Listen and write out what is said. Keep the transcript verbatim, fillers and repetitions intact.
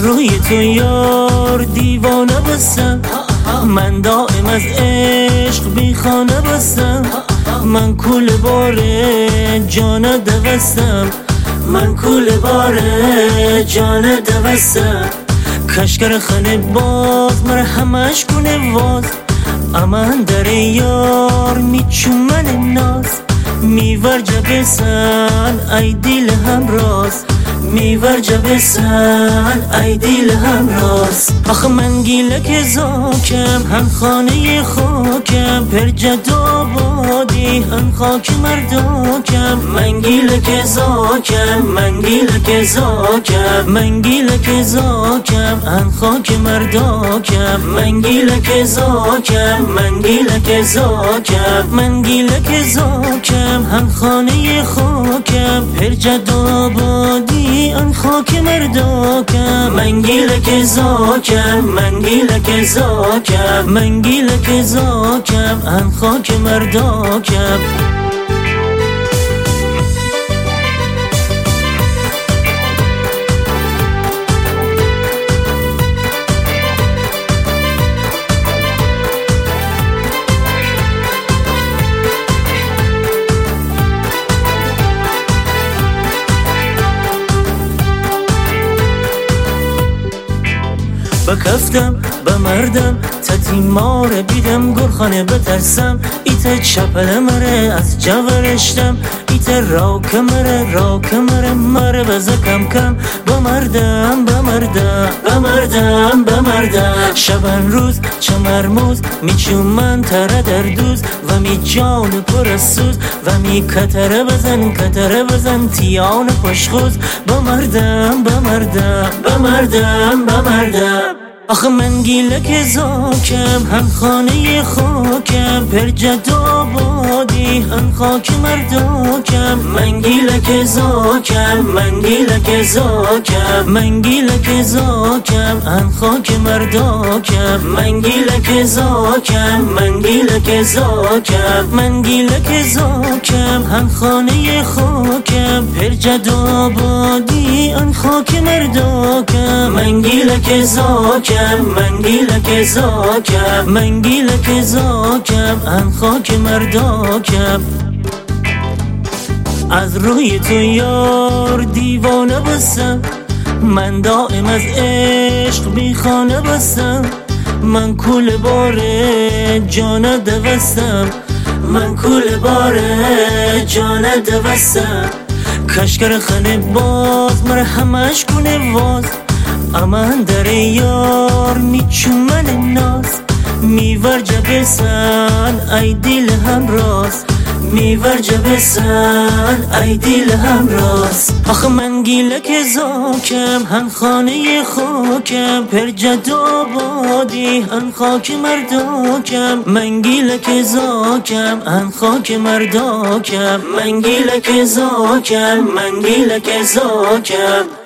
روی تو یار دیوانه بستم، من دائم از عشق بی خانه بستم، من کول بار جانه دوستم، من کول بار جانه دوستم. کشگر خانه باز مر همش کنه واز، امان در یار میچومن ناز، میور جبسن ای دیل همراز، میور جبسن ای دیل همراز. آخه من گیلک زاکم هم خانه خاکم، پر جد آبادی هم خاک مرداکم، من گیلک زاکم من گیلک زاکم، من گیلک زاکم هم خاک مرداکم، من گیلک زاکم من گیلک زاکم، من گیلک زاکم هم خانه خاکم، پر جد آبادی ان خاک مرداکم، من گیلک زاکم من گیلک زاکم، من گیلک زاکم ان خاک مرداکم. بکفتم بمردم تتیمار بیدم گرخانه بترسم، ایت چپل مره از جورشتم، ایت راک مره راک مره مره بزکم کم، بمردم بمردم بمردم بمردم. شبن روز چمرموز میچومن تره در دوز، و می جان پرسوز و می کتره بزن کتره بزن تیان پشخوز، بمردم بمردم بمردم بمردم. آخه من گیلک زاکم هم خانه خاکم، پر جد آبادی هم خاک مرداکم، من گیلک زاکم من گیلک زاکم، من گیلک زاکم هم خاک مرداکم، من گیلک زاکم من گیلک زاکم، من گیلک زاکم هم خانه خاکم، پر جد آبادی هم خاک مرداکم، من گیلک زاکم من گیلک زاکم، من گیلک زاکم ان خاک مرداکم. از روی تو یار دیوانه بستم، من دائم از عشق بی خانه بستم، من کول بار جانه دوستم، من کول بار جانه دوستم. کشگر خانه باز مر همش کنه واز، امان در یار میچومن ناز، میور جبسن ای دیل همراز، میور جبسن ای دیل همراز. آخه من گیلک زاکم هم خانه خاکم، پر جد آبادی هم خاک مرداکم، من گیلک زاکم هم خاک مرداکم، من گیلک زاکم من گیلک زاکم.